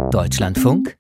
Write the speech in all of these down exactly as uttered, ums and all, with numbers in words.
Deutschlandfunk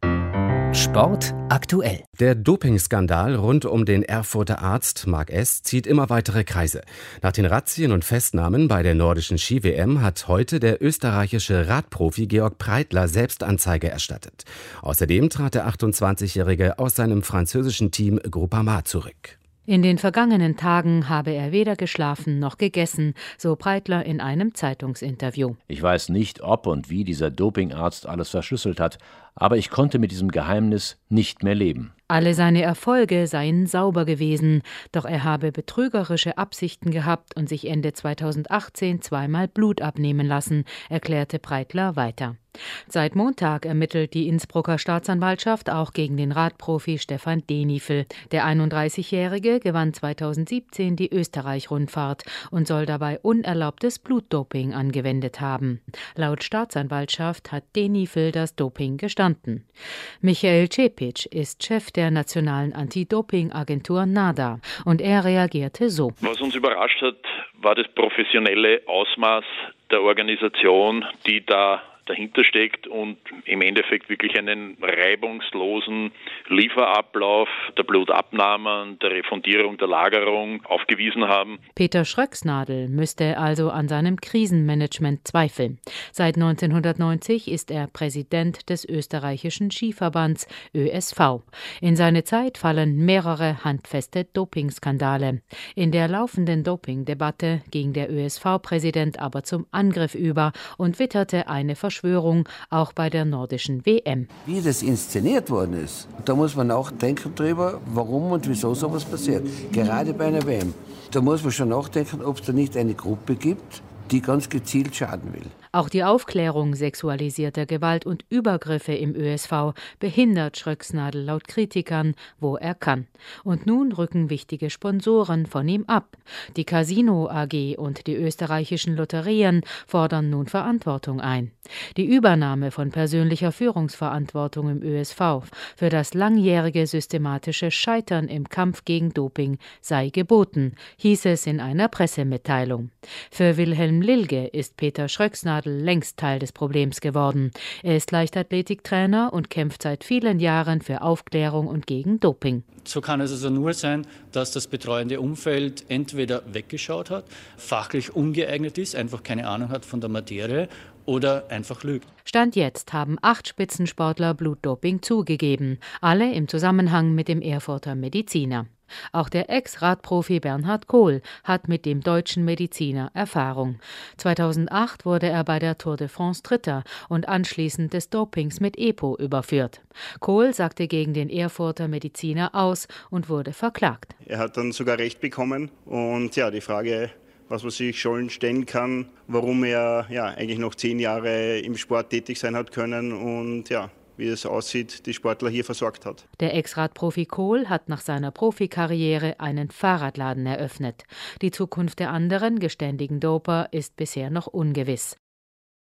Sport aktuell. Der Dopingskandal rund um den Erfurter Arzt Marc S. zieht immer weitere Kreise. Nach den Razzien und Festnahmen bei der nordischen Ski-W M hat heute der österreichische Radprofi Georg Breitler selbst Anzeige erstattet. Außerdem trat der achtundzwanzigjährige aus seinem französischen Team Groupama zurück. In den vergangenen Tagen habe er weder geschlafen noch gegessen, so Breitler in einem Zeitungsinterview. Ich weiß nicht, ob und wie dieser Dopingarzt alles verschlüsselt hat, aber ich konnte mit diesem Geheimnis nicht mehr leben. Alle seine Erfolge seien sauber gewesen, doch er habe betrügerische Absichten gehabt und sich Ende zweitausendachtzehn zweimal Blut abnehmen lassen, erklärte Breitler weiter. Seit Montag ermittelt die Innsbrucker Staatsanwaltschaft auch gegen den Radprofi Stefan Denifl. Der einunddreißigjährige gewann zweitausendsiebzehn die Österreich-Rundfahrt und soll dabei unerlaubtes Blutdoping angewendet haben. Laut Staatsanwaltschaft hat Denifl das Doping gestanden. Michael Cepic ist Chef der nationalen Anti-Doping-Agentur NADA und er reagierte so. Was uns überrascht hat, war das professionelle Ausmaß der Organisation, die da dahinter steckt und im Endeffekt wirklich einen reibungslosen Lieferablauf der Blutabnahmen, der Refundierung, der Lagerung aufgewiesen haben. Peter Schröcksnadel müsste also an seinem Krisenmanagement zweifeln. Seit neunzehnhundertneunzig ist er Präsident des österreichischen Skiverbands Ö S V. In seine Zeit fallen mehrere handfeste Dopingskandale. In der laufenden Dopingdebatte ging der Ö S V-Präsident aber zum Angriff über und witterte eine Verschwörung. Auch bei der nordischen W M. Wie das inszeniert worden ist, da muss man nachdenken drüber, warum und wieso sowas passiert. Gerade bei einer W M. Da muss man schon nachdenken, ob es da nicht eine Gruppe gibt, die ganz gezielt schaden will. Auch die Aufklärung sexualisierter Gewalt und Übergriffe im Ö S V behindert Schröcksnadel laut Kritikern, wo er kann. Und nun rücken wichtige Sponsoren von ihm ab. Die Casino A G und die österreichischen Lotterien fordern nun Verantwortung ein. Die Übernahme von persönlicher Führungsverantwortung im Ö S V für das langjährige systematische Scheitern im Kampf gegen Doping sei geboten, hieß es in einer Pressemitteilung. Für Wilhelm Lilge ist Peter Schröcksnadel längst Teil des Problems geworden. Er ist Leichtathletiktrainer und kämpft seit vielen Jahren für Aufklärung und gegen Doping. So kann es also nur sein, dass das betreuende Umfeld entweder weggeschaut hat, fachlich ungeeignet ist, einfach keine Ahnung hat von der Materie oder einfach lügt. Stand jetzt haben acht Spitzensportler Blutdoping zugegeben, alle im Zusammenhang mit dem Erfurter Mediziner. Auch der Ex-Radprofi Bernhard Kohl hat mit dem deutschen Mediziner Erfahrung. zweitausendacht wurde er bei der Tour de France Dritter und anschließend des Dopings mit EPO überführt. Kohl sagte gegen den Erfurter Mediziner aus und wurde verklagt. Er hat dann sogar Recht bekommen und ja, die Frage, was man sich schon stellen kann, warum er ja eigentlich noch zehn Jahre im Sport tätig sein hat können und ja, wie es aussieht, die Sportler hier versorgt hat. Der Ex-Radprofi Kohl hat nach seiner Profikarriere einen Fahrradladen eröffnet. Die Zukunft der anderen geständigen Doper ist bisher noch ungewiss.